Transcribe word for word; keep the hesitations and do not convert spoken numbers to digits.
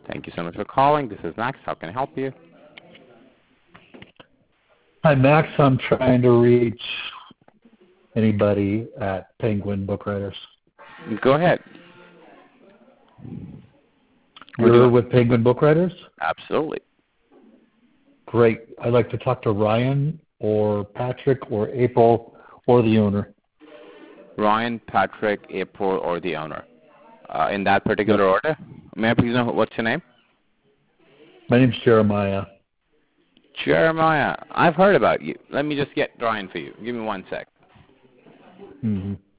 Thank you so much for calling. This is Max. How can I help you? Hi, Max. I'm trying to reach anybody at Penguin Book Writers. Go ahead. You're with Penguin Book Writers? Absolutely. Great. I'd like to talk to Ryan or Patrick or April or the owner. Ryan, Patrick, April, or the owner. Uh, in that particular Yep. order. May I please know what's your name? My name's Jeremiah. Jeremiah. I've heard about you. Let me just get Ryan for you. Give me one sec. Mm-hmm.